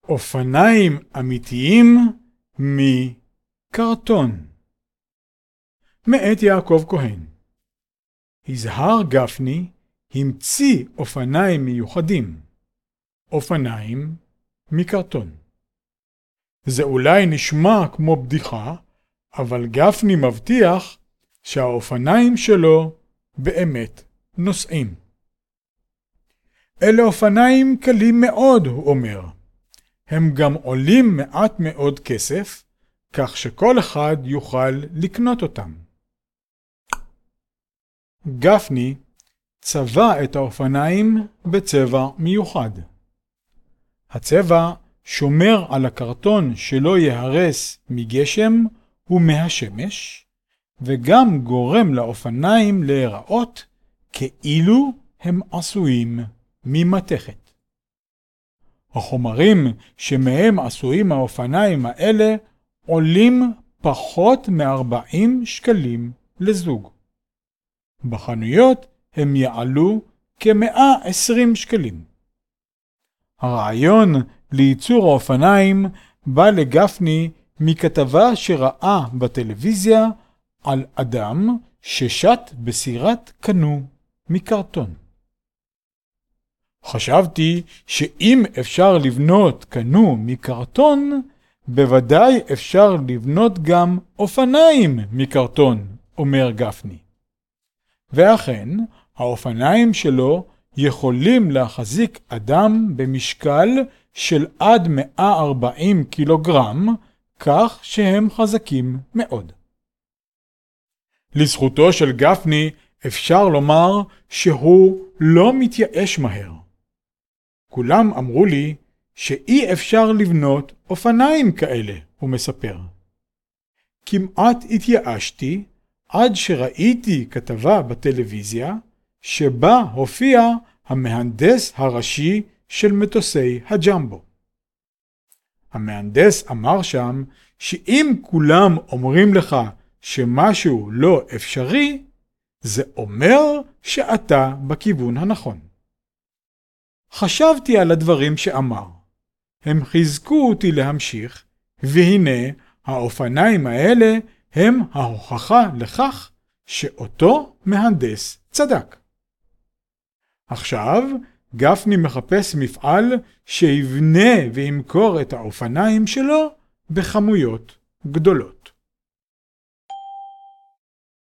אופניים אמיתיים מקרטון. מאת יעקב כהן. יזהר גפני המציא אופניים מיוחדים. אופניים מקרטון. זה אולי נשמע כמו בדיחה, אבל גפני מבטיח שהאופניים שלו באמת נוסעים. אלה אופניים קלים מאוד, הוא אומר. הם גם עולים מעט מאוד כסף, כך שכל אחד יוכל לקנות אותם. גפני צבע את האופניים בצבע מיוחד. הצבע שומר על הקרטון שלא יהרס מגשם ומהשמש, וגם גורם לאופניים להיראות כאילו הם עשויים ממתכת. החומרים שמהם עשויים האופניים האלה עולים פחות מ-40 שקלים לזוג. בחנויות הם יעלו כ-120 שקלים. הרעיון לייצור האופניים בא לגפני מכתבה שראה בטלוויזיה על אדם ששט בסירת קנו מקרטון. חשבתי שאם אפשר לבנות קנו מקרטון, בוודאי אפשר לבנות גם אופניים מקרטון, אומר גפני. ואכן, האופניים שלו יכולים להחזיק אדם במשקל של עד 140 קילוגרם, כך שהם חזקים מאוד. לזכותו של גפני אפשר לומר שהוא לא מתייאש מהר. כולם אמרו לי שאי אפשר לבנות אופניים כאלה, הוא מספר. כמעט התייאשתי עד שראיתי כתבה בטלוויזיה שבה הופיע המהנדס הראשי של מטוסי הג'מבו. המהנדס אמר שם שאם כולם אומרים לך שמשהו לא אפשרי, זה אומר שאתה בכיוון הנכון. חשבתי על הדברים שאמר. הם חיזקו אותי להמשיך, והנה האופניים האלה הם ההוכחה לכך שאותו מהנדס צדק. עכשיו גפני מחפש מפעל שיבנה וימכור את האופניים שלו בכמויות גדולות.